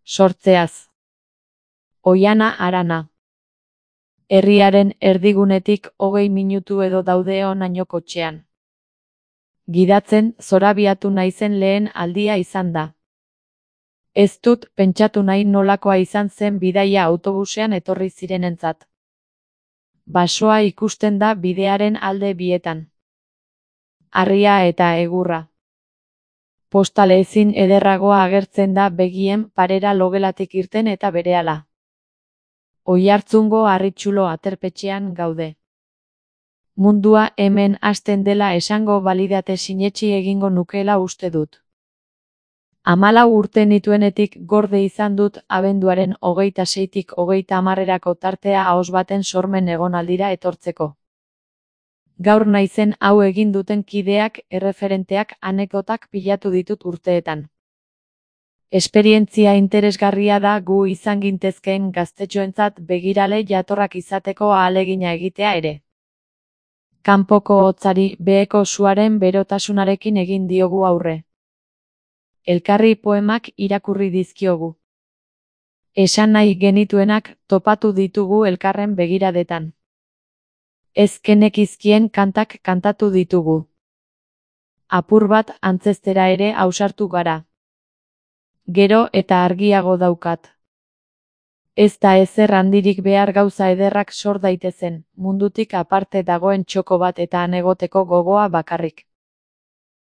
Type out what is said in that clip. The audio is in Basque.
Sortzeaz. Oihana Arana. Herriaren erdigunetik 20 minutu edo daude honaino kotxean. Gidatzen zorabiatu naizen lehen aldia izan da. Ez dut pentsatu nahi nolakoa izan zen bidaia autobusean etorri zirenentzat. Basoa ikusten da bidearen alde bietan. Harria eta egurra. Postale ezin ederragoa agertzen da begien parera logelatik irten eta berehala. Oiartzungo Harritsulo aterpetxean gaude. Mundua hemen hasten dela esango balidate sinetsi egingo nukeela uste dut. 14 urte nituenetik gorde izan dut abenduaren 26tik 30erako tartea ahoz baten sormen egonaldira etortzeko. Gaur naizen hau egin duten kideak, erreferenteak, anekdotak pilatu ditut urteetan. Esperientzia interesgarria da gu izan gintezkeen gaztetxoentzat begirale jatorrak izateko ahalegina egitea ere. Kanpoko hotzari beheko suaren berotasunarekin egin diogu aurre. Elkarri poemak irakurri dizkiogu. Esan nahi genituenak topatu ditugu elkarren begiradetan. Ez genekizkien kantak kantatu ditugu. Apur bat antzeztera ere ausartu gara. Gero eta argiago daukat. Ez da ezer handirik behar gauza ederrak sor daitezen, mundutik aparte dagoen txoko bat eta han egoteko gogoa bakarrik.